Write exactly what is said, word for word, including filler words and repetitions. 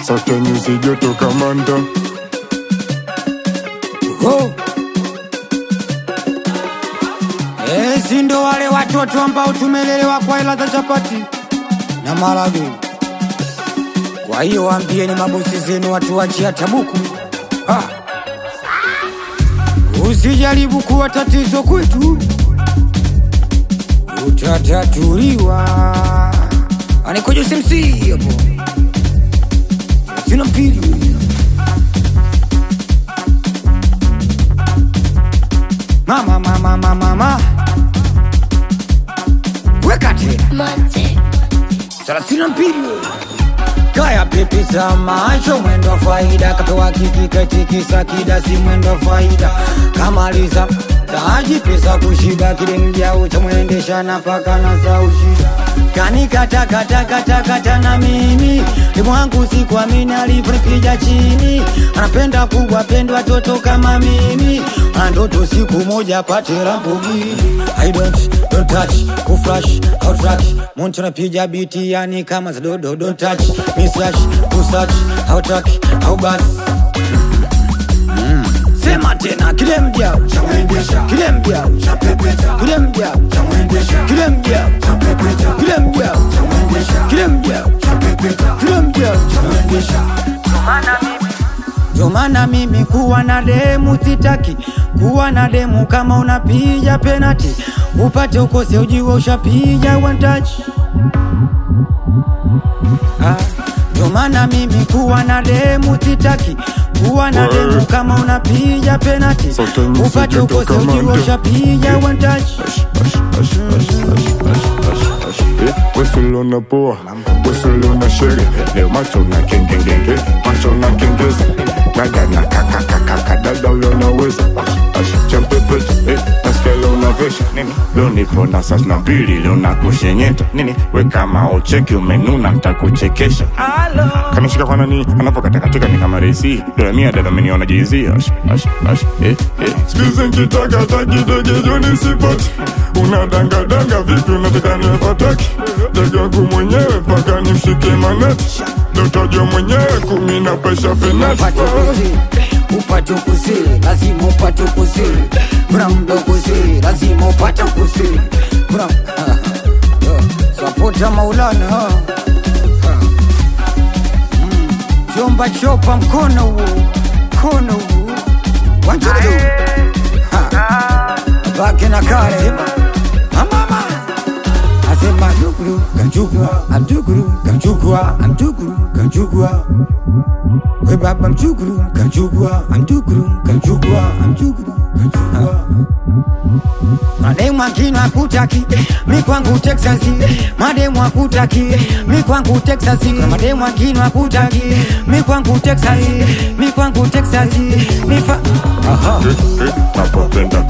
Sasa nyuzi joto kamanda. Oh. Eh, si ndo wale watoto ambao tumelelewa kwa hela za chapati na maharage. Kwa hiyo waambieni mabosi zenu watu wachia tabuku. Ha. Usijaribu kuwa tatizo kwetu, utatatuliwa. Anikojo S M C hapo. Sina mpili. Mama mama mama mama. Weka tena. Salasina mpili. Kaya pepe za macho mwendo faida. Katoa kiki katikisa kidasi mwendo faida. Kamaliza taji pesa kushiba. Kile mjao cha mwendesha na paka na za ushida. Kani kata kata kata kata na mimi Limu wangu sikuamini alivyonipija chini. Anapenda kubwa pendwa toto kama mimi. Andoto siku moja pate Lamborghini. I don't, don't touch, kuflash, outrack. Muntu napija biti yani kama zadodo. Don't touch, mislash, kusach, outrack, outbass. Sema tena kile mjao chamwendesha, kile mjao chapepeta, kile mjao chamwendesha, kile mjao chapepeta, kile mjao chamwendesha, kile mjao chapepeta, kile mjao chamwendesha. Maana mimi ndo maana mimi kuwa na demu sitaki. Kuwa na demu kama unapiga penalty, upate ukose ujiwe ushapiga one touch. Ah, ndo maana mimi kuwa na demu sitaki. Kuwa na demu kama unapiga penalty, upate ukose ujiwe ushapiga one touch. Weselo na poa, weselo na shere. Leo macho na kengengenge, macho na kengeza. Dada na kaka kaka kaka, dada uyo na weza. Champepeta, eh, naskele unavesha. Nini? Leo nipo na sas na mbili, leo na kushenyeta. Nini? We kama ucheki umenuna, nitakuchekesha. Kanishika kwa nani, anapokata katika ni kama resi. Dola mia dada meniona jizia. Ash, ash, ash, eh, eh. Skize nkitaka taki dege joni sipati. Unadanga danga vipi unataka nifataki. Dege wangu mwenyewe paka nimshike maneti. Dotojo mwenyewe kumina pesha fenati. Upate ukusi, lazima upate ukusi. Kuna mdo ukusi, lazima upate ukusi. Kuna Sapota Maulana. Jomba chopa mkono huo, mkono huo. Wanjudu baki na kare mama. Asema duguru kanchukua, amduguru kanchukua, amduguru kanchukua. We baba mchukuru kanchukua, amduguru kanchukua, amduguru kanchukua. Mademu akina kutaki, mi kwangu Texas. Mademu akutaki, mi kwangu Texas. Mademu akina kutaki, mi kwangu Texas. Mi kwangu Texas. Mi fa... Aha. Napopenda